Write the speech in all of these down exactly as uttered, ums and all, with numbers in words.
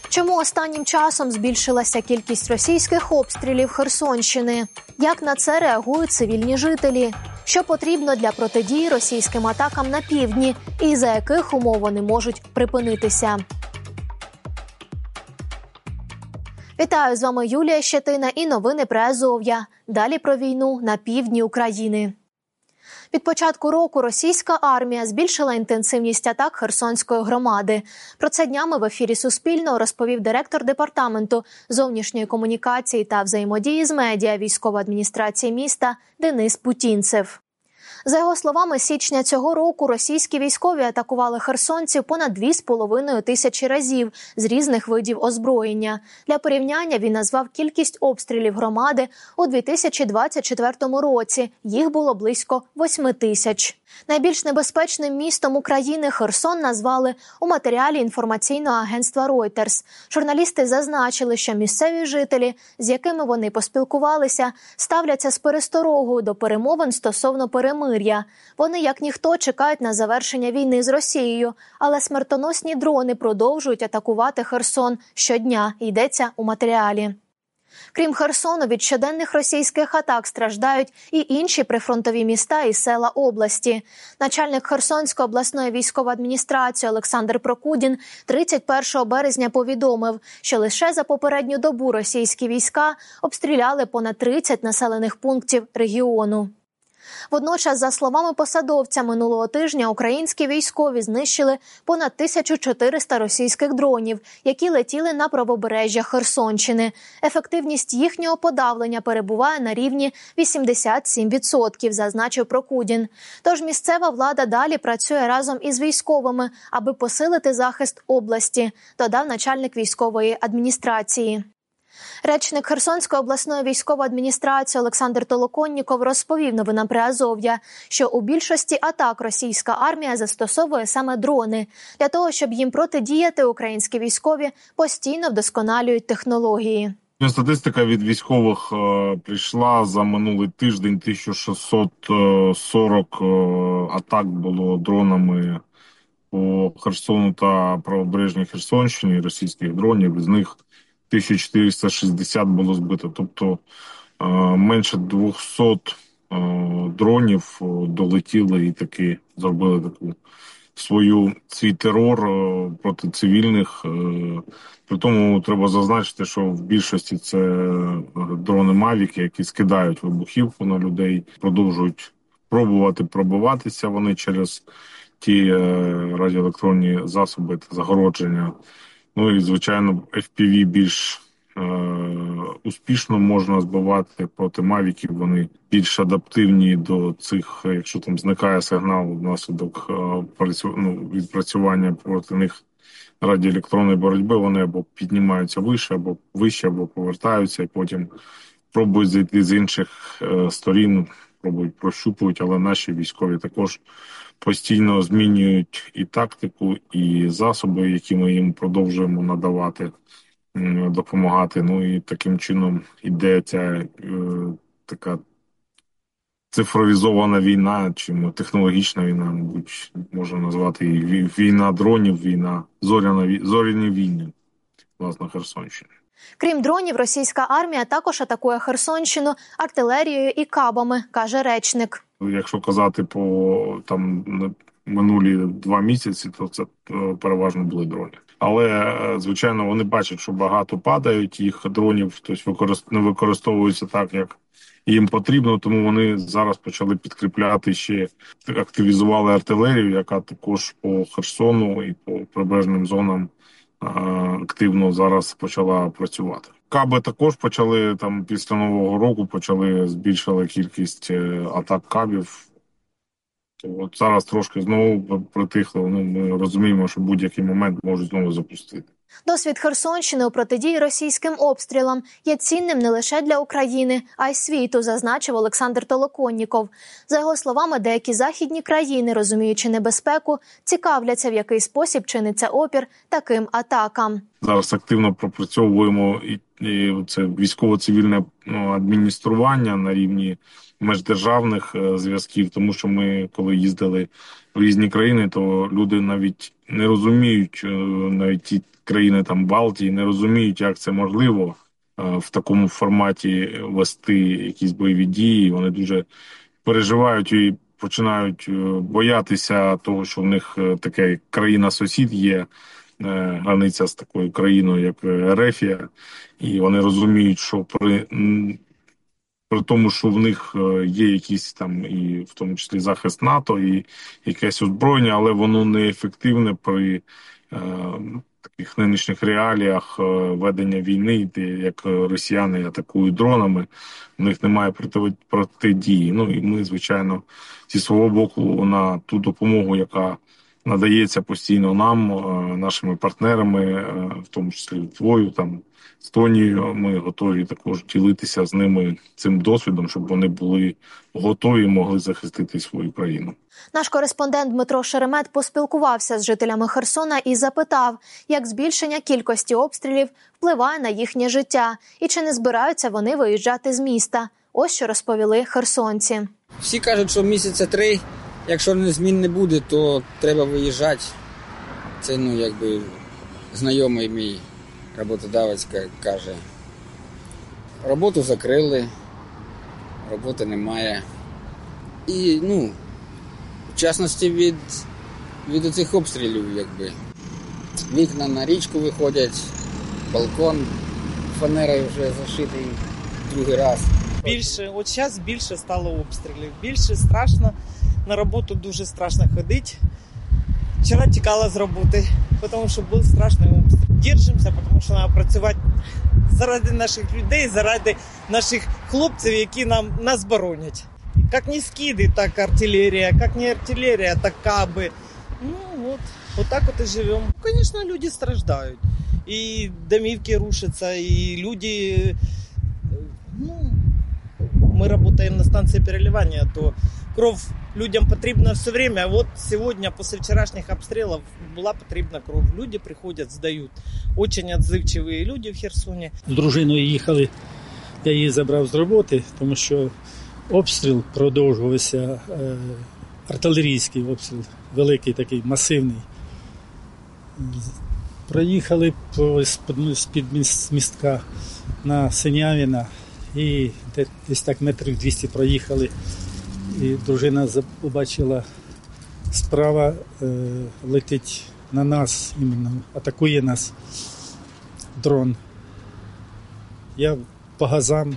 Чому останнім часом збільшилася кількість російських обстрілів Херсонщини? Як на це реагують цивільні жителі? Що потрібно для протидії російським атакам на півдні і за яких умов вони можуть припинитися? Вітаю, з вами Юлія Щетина і новини Приазов'я. Далі про війну на півдні України. Від початку року російська армія збільшила інтенсивність атак Херсонської громади. Про це днями в ефірі Суспільного розповів директор департаменту зовнішньої комунікації та взаємодії з медіа військової адміністрації міста Денис Путінцев. За його словами, з січня цього року російські військові атакували херсонців понад дві з половиною тисячі разів з різних видів озброєння. Для порівняння він назвав кількість обстрілів громади у дві тисячі двадцять четвертому році. Їх було близько восьми тисяч. Найбільш небезпечним містом України Херсон назвали у матеріалі інформаційного агентства Reuters. Журналісти зазначили, що місцеві жителі, з якими вони поспілкувалися, ставляться з пересторогою до перемовин стосовно перемир'я. Вони, як ніхто, чекають на завершення війни з Росією, але смертоносні дрони продовжують атакувати Херсон щодня, йдеться у матеріалі. Крім Херсону, від щоденних російських атак страждають і інші прифронтові міста і села області. Начальник Херсонської обласної військової адміністрації Олександр Прокудін тридцять першого березня повідомив, що лише за попередню добу російські війська обстріляли понад тридцять населених пунктів регіону. Водночас, за словами посадовця, минулого тижня українські військові знищили понад тисячу чотириста російських дронів, які летіли на правобережжя Херсонщини. Ефективність їхнього подавлення перебуває на рівні вісімдесят сім відсотків, зазначив Прокудін. Тож місцева влада далі працює разом із військовими, аби посилити захист області, додав начальник військової адміністрації. Речник Херсонської обласної військової адміністрації Олександр Толоконніков розповів новинам Приазов'я, що у більшості атак російська армія застосовує саме дрони. Для того, щоб їм протидіяти, українські військові постійно вдосконалюють технології. Статистика від військових е, прийшла за минулий тиждень. тисяча шістсот сорок е, атак було дронами по Херсону та правобережній Херсонщині, російських дронів, з них тисяча чотириста шістдесят було збито, тобто е, менше двохсот е, дронів долетіли і таки зробили таку свою свій терор е, проти цивільних. Е, при тому треба зазначити, що в більшості це дрони Мавіки, які скидають вибухівку на людей, продовжують пробувати пробиватися вони через ті е, радіоелектронні засоби та загородження. Ну і, звичайно, еф пі ві більш е, успішно можна збивати проти мавіків. Вони більш адаптивні до цих, якщо там зникає сигнал внаслідок е, ну, відпрацювання проти них радіоелектронної боротьби, вони або піднімаються вище, або вище, або повертаються, і потім пробують зайти з інших е, сторін, пробують прощупують, але наші військові також постійно змінюють і тактику, і засоби, які ми їм продовжуємо надавати, допомагати. Ну і таким чином іде ця е, така цифровізована війна, чи технологічна війна, мабуть, можна назвати її війна дронів, війна, зоряна, зоряні війни, власне, Херсонщини. Крім дронів, російська армія також атакує Херсонщину артилерією і кабами, каже речник. Якщо казати по там минулі два місяці, то це переважно були дрони. Але, звичайно, вони бачать, що багато падають, їх дронів тобто, не використовуються так, як їм потрібно, тому вони зараз почали підкріпляти ще, активізували артилерію, яка також по Херсону і по прибережним зонам активно зараз почала працювати. Каби також почали там після Нового року, почали збільшили кількість атак кабів. От зараз трошки знову притихло. Ну, ми розуміємо, що будь-який момент можуть знову запустити. Досвід Херсонщини у протидії російським обстрілам є цінним не лише для України, а й світу, зазначив Олександр Толоконніков. За його словами, деякі західні країни, розуміючи небезпеку, цікавляться, в який спосіб чиниться опір таким атакам. Зараз активно пропрацьовуємо і, і це військово-цивільне ну, адміністрування на рівні міждержавних е, зв'язків, тому що ми, коли їздили в різні країни, то люди навіть не розуміють е, навіть ті країни там Балтії не розуміють, як це можливо в такому форматі вести якісь бойові дії. Вони дуже переживають і починають боятися того, що в них така країна-сусід є, границя з такою країною, як Ерефія, і вони розуміють, що при при тому, що в них є якісь там, і в тому числі захист НАТО, і якесь озброєння, але воно неефективне при е, таких нинішніх реаліях е, ведення війни, де як росіяни атакують дронами, в них немає проти, протидії. Ну і ми, звичайно, зі свого боку на ту допомогу, яка надається постійно нам, е, нашими партнерами, е, в тому числі Литвою, там, Естонію, ми готові також ділитися з ними цим досвідом, щоб вони були готові і могли захистити свою країну. Наш кореспондент Дмитро Шеремет поспілкувався з жителями Херсона і запитав, як збільшення кількості обстрілів впливає на їхнє життя і чи не збираються вони виїжджати з міста. Ось що розповіли херсонці. Всі кажуть, що місяця три, якщо не змін не буде, то треба виїжджати. Це, ну, якби знайомий мій роботодавець каже, роботу закрили, роботи немає. І, ну, в частності від, від цих обстрілів, якби. Вікна на річку виходять, балкон фанерою вже зашитий другий раз. Більше, от зараз більше стало обстрілів, більше страшно, на роботу дуже страшно ходити. Вчора тікала з роботи, тому що був страшний обстріл. Держимося, тому що треба працювати заради наших людей, заради наших хлопців, які нам, нас боронять. Як не скиди, так артилерія, як не артилерія, так каби. Ну, от, от так от і живемо. Звісно, люди страждають. І домівки рушаться, і люди... Ну, мы работаем на станции переливания, то кров людям потрібна все время. Вот сегодня, после вчерашних обстрелов, была потрібна кров. Люди приходят, сдают. Очень отзывчивые люди в Херсоні. З дружиною їхали, я її забрав з роботи, тому що обстріл продовжувався, е, артилерійський обстріл, великий такий, масивний. Проїхали по, з-під містка на Синявіна і десь так метрів двісті проїхали. І дружина побачила, справа е, летить на нас, іменно, атакує нас дрон. Я по газам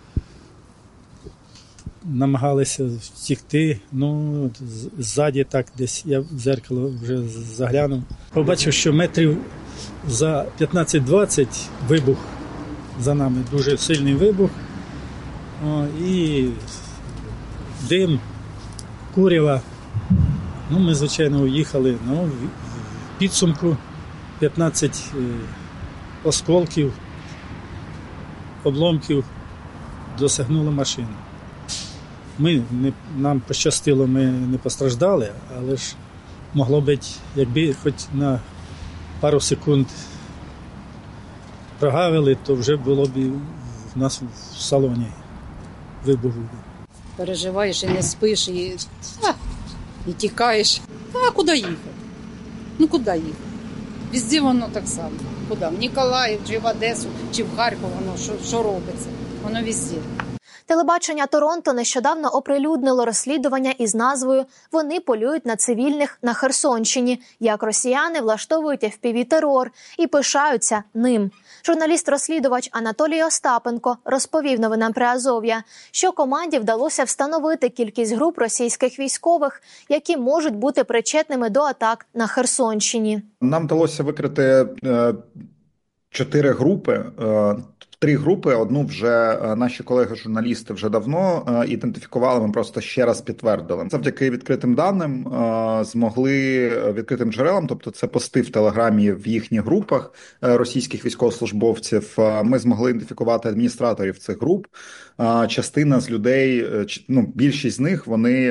намагалися втікти, ну, ззаді так десь, я в дзеркало вже заглянув. Побачив, що метрів за п'ятнадцять-двадцять вибух за нами, дуже сильний вибух. О, і дим, курява. Ну, ми, звичайно, уїхали. Ну, в підсумку п'ятнадцять е, осколків, обломків досягнули машину. Ми, не, нам пощастило, ми не постраждали, але ж могло бути, якби хоч на пару секунд прогавили, то вже було б в нас в салоні вибух. Переживаєш і не спиш, і, а, і тікаєш. А куди їхати? Ну куди їхати? Везде воно так само. Куди? В Ніколаїв, чи в Одесу, чи в Харків, воно що, що робиться? Воно везде. Телебачення Торонто нещодавно оприлюднило розслідування із назвою «Вони полюють на цивільних на Херсонщині. Як росіяни влаштовують еф пі ві-терор і пишаються ним». Журналіст-розслідувач Анатолій Остапенко розповів новинам Приазов'я, що команді вдалося встановити кількість груп російських військових, які можуть бути причетними до атак на Херсонщині. Нам вдалося викрити е, чотири групи. Е, Три групи, одну вже наші колеги-журналісти вже давно е, ідентифікували, ми просто ще раз підтвердили. Завдяки відкритим даним е, змогли відкритим джерелам, тобто це пости в Телеграмі в їхніх групах е, російських військовослужбовців, е, ми змогли ідентифікувати адміністраторів цих груп. Е, частина з людей, е, ну, більшість з них, вони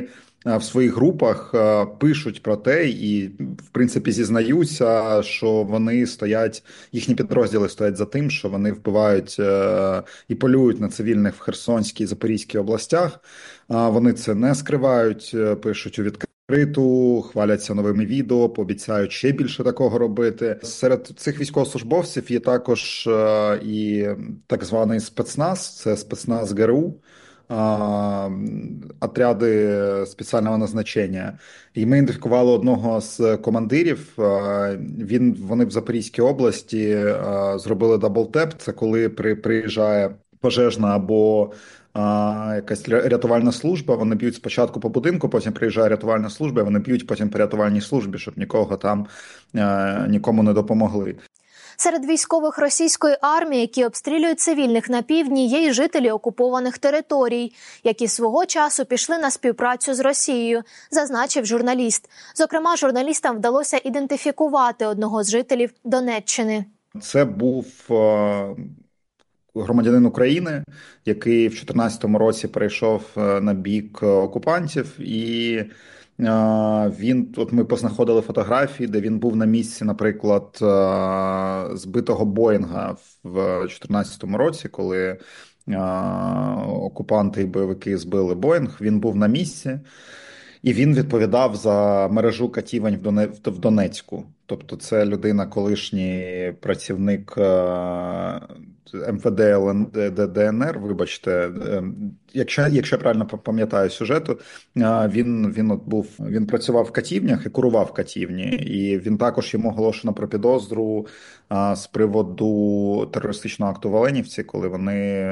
в своїх групах пишуть про те і, в принципі, зізнаються, що вони стоять, їхні підрозділи стоять за тим, що вони вбивають і полюють на цивільних в Херсонській і Запорізькій областях. Вони це не скривають, пишуть у відкриту, хваляться новими відео, пообіцяють ще більше такого робити. Серед цих військовослужбовців є також і так званий спецназ, це спецназ ГРУ, отряди спеціального назначення. І ми ідентифікували одного з командирів. Він, вони в Запорізькій області зробили даблтеп. Це коли при, приїжджає пожежна або а, якась рятувальна служба, вони б'ють спочатку по будинку, потім приїжджає рятувальна служба, вони б'ють потім по рятувальній службі, щоб нікого там, а, нікому не допомогли. Серед військових російської армії, які обстрілюють цивільних на півдні, є й жителі окупованих територій, які свого часу пішли на співпрацю з Росією, зазначив журналіст. Зокрема, журналістам вдалося ідентифікувати одного з жителів Донеччини. Це був громадянин України, який в дві тисячі чотирнадцятому році перейшов на бік окупантів, і він, от ми познаходили фотографії, де він був на місці, наприклад, збитого Боїнга в дві тисячі чотирнадцятому році, коли окупанти і бойовики збили Боїнг, він був на місці. І він відповідав за мережу катівень в Донецьку. Тобто це людина, колишній працівник ем ве де де ен ер, вибачте, якщо, якщо я правильно пам'ятаю сюжету, він, він, от був, він працював в катівнях і курував катівні. І він також йому оголошено про підозру з приводу терористичного акту в Оленівці, коли вони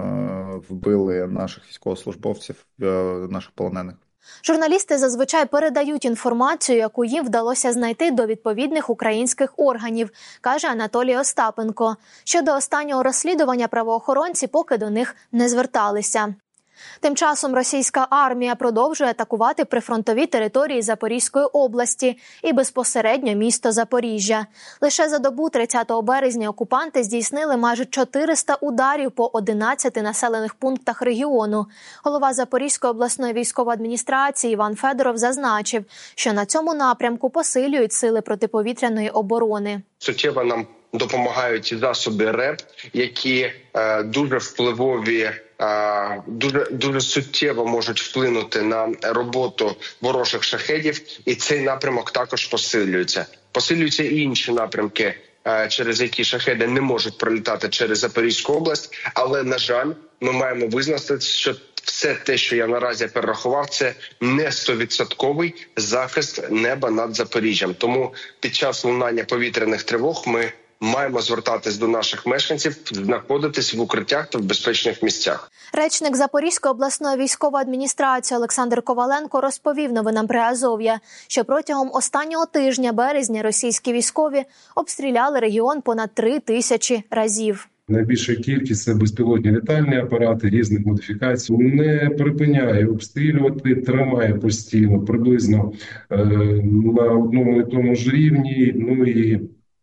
вбили наших військовослужбовців, наших полонених. Журналісти зазвичай передають інформацію, яку їм вдалося знайти до відповідних українських органів, каже Анатолій Остапенко. Щодо останнього розслідування правоохоронці поки до них не зверталися. Тим часом російська армія продовжує атакувати прифронтові території Запорізької області і безпосередньо місто Запоріжжя. Лише за добу тридцятого березня окупанти здійснили майже чотириста ударів по одинадцяти населених пунктах регіону. Голова Запорізької обласної військової адміністрації Іван Федоров зазначив, що на цьому напрямку посилюють сили протиповітряної оборони. Суттєво нам допомагають і засоби РЕП, які е, дуже впливові, е, дуже, дуже суттєво можуть вплинути на роботу ворожих шахедів, і цей напрямок також посилюється. Посилюються і інші напрямки, е, через які шахеди не можуть пролітати через Запорізьку область, але, на жаль, ми маємо визнати, що все те, що я наразі перерахував, це не стовідсотковий захист неба над Запоріжжям. Тому під час лунання повітряних тривог ми маємо звертатись до наших мешканців, знаходитись в укриттях та в безпечних місцях. Речник Запорізької обласної військової адміністрації Олександр Коваленко розповів новинам Приазов'я, що протягом останнього тижня березня російські військові обстріляли регіон понад три тисячі разів. Найбільша кількість – це безпілотні літальні апарати різних модифікацій. Не припиняє обстрілювати, тримає постійно, приблизно е, на одному і тому ж рівні. Ну і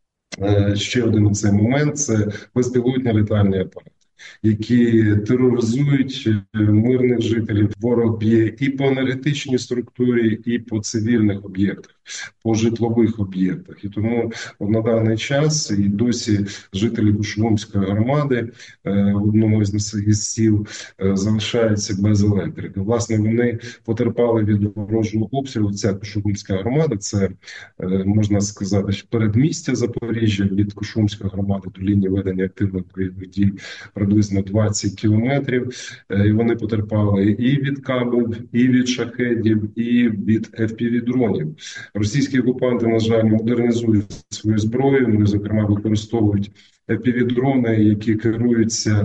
е, ще один цей момент – це безпілотні літальні апарати, які тероризують мирних жителів. Ворог б'є і по енергетичній структурі, і по цивільних об'єктах, по житлових об'єктах. І тому на даний час і досі жителі Кушугумської громади в одному із сіл залишаються без електрики. Власне, вони потерпали від ворожого обстрілу. Ця Кушугумська громада – це, можна сказати, передмістя Запоріжжя. Від Кушугумської громади до лінії ведення активних бойових дій приблизно двадцять кілометрів. І вони потерпали і від кабів, і від шахедів, і від еф пі ві-дронів. Російські окупанти, на жаль, модернізують свою зброю, вони, зокрема, використовують еф пі ві-дрони, які керуються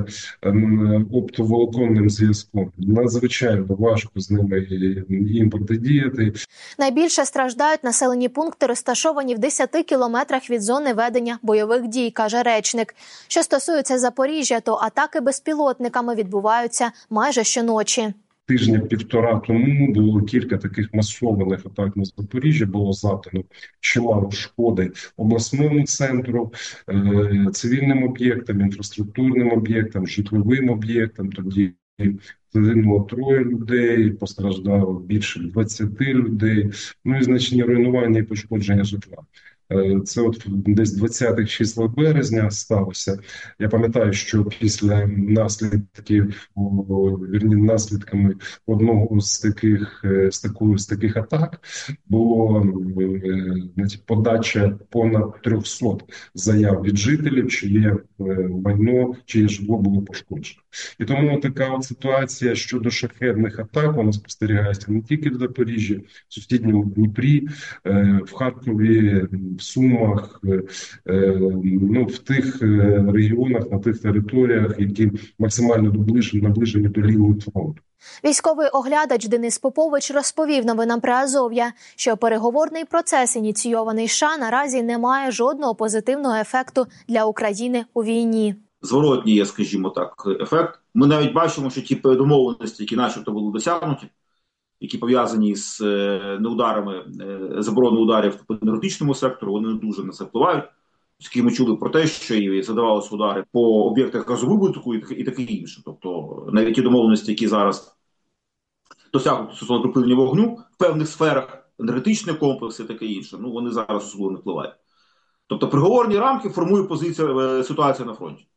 оптоволоконним зв'язком. Надзвичайно важко з ними їм протидіяти. Найбільше страждають населені пункти, розташовані в десяти кілометрах від зони ведення бойових дій, каже речник. Що стосується Запоріжжя, то атаки безпілотниками відбуваються майже щоночі. Тижня-півтора тому було кілька таких масованих атак на Запоріжжя, було завдано чимало шкоди обласному центру, цивільним об'єктам, інфраструктурним об'єктам, житловим об'єктам. Тоді загинуло троє людей, постраждало більше двадцяти людей, ну і значні руйнування і пошкодження житла. Це от десь двадцятих числа березня сталося. Я пам'ятаю, що після наслідків, вірні, наслідками одного з таких з такої з таких атак було, значить, подача понад трьохсот заяв від жителів, чиє майно, чиє житло було пошкоджено. І тому така от ситуація щодо шахедних атак, вона спостерігається не тільки в Запоріжжі, в сусідньому Дніпрі, в Харкові, в Сумах, ну, в тих регіонах, на тих територіях, які максимально наближені до лінії фронту. Військовий оглядач Денис Попович розповів новинам Приазов'я, що переговорний процес, ініційований США, наразі не має жодного позитивного ефекту для України у війні. Зворотній є, скажімо так, ефект. Ми навіть бачимо, що ті домовленості, які начебто були досягнуті, які пов'язані з неударами, забороною ударів по енергетичному сектору, вони не дуже на це впливають. Оскільки ми чули про те, що і задавалися удари по об'єктах газовидобутку і таке інше. Тобто навіть ті домовленості, які зараз досягнуті стосовно припинення вогню в певних сферах, енергетичні комплекси і таке інше, ну вони зараз особливо не впливають. Тобто переговорні рамки формує позиція, ситуація на фронті.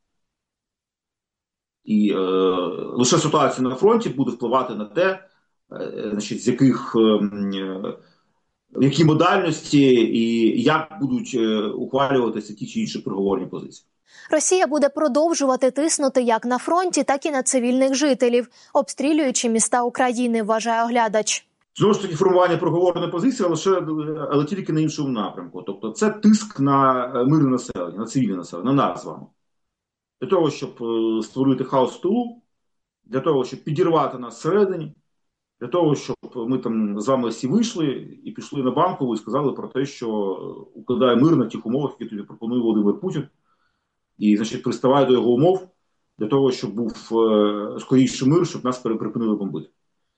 І е, лише ситуація на фронті буде впливати на те, е, значить, з яких, е, в якій модальності і як будуть е, ухвалюватися ті чи інші переговорні позиції. Росія буде продовжувати тиснути як на фронті, так і на цивільних жителів, обстрілюючи міста України, вважає оглядач. Знову ж таки, формування переговорної позиції, лише, але тільки на іншому напрямку. Тобто це тиск на мирне населення, на цивільне населення, на нас з вами. Для того, щоб створити хаос в тилу, для того, щоб підірвати нас всередині, для того, щоб ми там з вами всі вийшли і пішли на Банкову і сказали про те, що укладає мир на тих умовах, які тобі пропонує Володимир Путін, і, значить, приставає до його умов для того, щоб був е, скоріший мир, щоб нас припинили бомбити.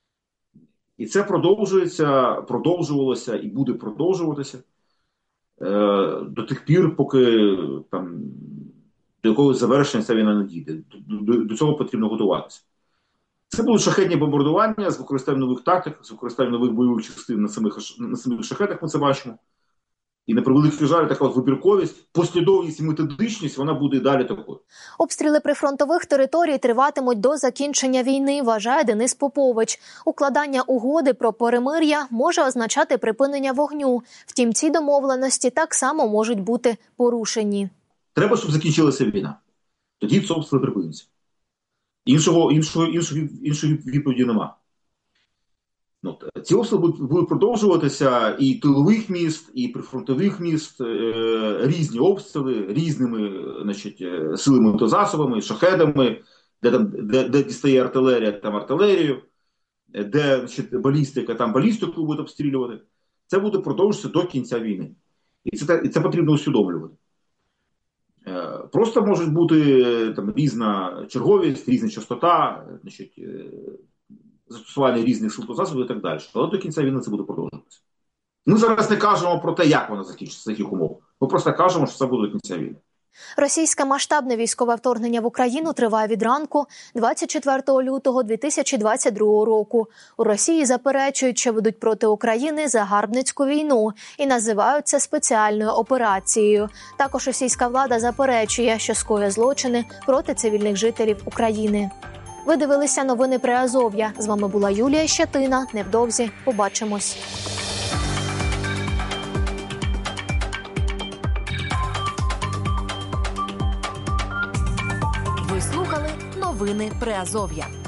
І це продовжується, продовжувалося і буде продовжуватися е, до тих пір, поки там до якогось завершення ця війна не дійде. До, до, до цього потрібно готуватися. Це будуть шахедні бомбардування з використанням нових тактик, з використанням нових бойових частин на самих, на самих шахедах, ми це бачимо. І на превеликий жаль, така от вибірковість, послідовність і методичність, вона буде і далі такою. Обстріли прифронтових територій триватимуть до закінчення війни, вважає Денис Попович. Укладання угоди про перемир'я може означати припинення вогню. Втім, ці домовленості так само можуть бути порушені. Треба, щоб закінчилася війна. Тоді це обстріли припиниться. Іншого, іншого, іншої, іншої відповіді нема. Ну, ці обстріли будуть, будуть продовжуватися і тилових міст, і прифронтових міст, е, різні обстріли, різними, значить, силами та засобами, шахедами, де, там, де, де дістає артилерія, там артилерію, де, значить, балістика, там балістику будуть обстрілювати. Це буде продовжуватися до кінця війни. І це, і це потрібно усвідомлювати. Е, просто можуть бути там різна черговість, різна частота, значить, е, застосування різних сил та засобів і так далі. Але до кінця війни це буде продовжуватися. Ми зараз не кажемо про те, як вона закінчиться, з яких умов. Ми просто кажемо, що це буде до кінця війни. Російське масштабне військове вторгнення в Україну триває від ранку двадцять четвертого лютого дві тисячі двадцять другого року. У Росії заперечують, що ведуть проти України загарбницьку війну і називають це спеціальною операцією. Також російська влада заперечує, що скоює злочини проти цивільних жителів України. Ви дивилися новини Приазов'я. З вами була Юлія Щетина. Невдовзі побачимось. Ви слухали новини Приазов'я.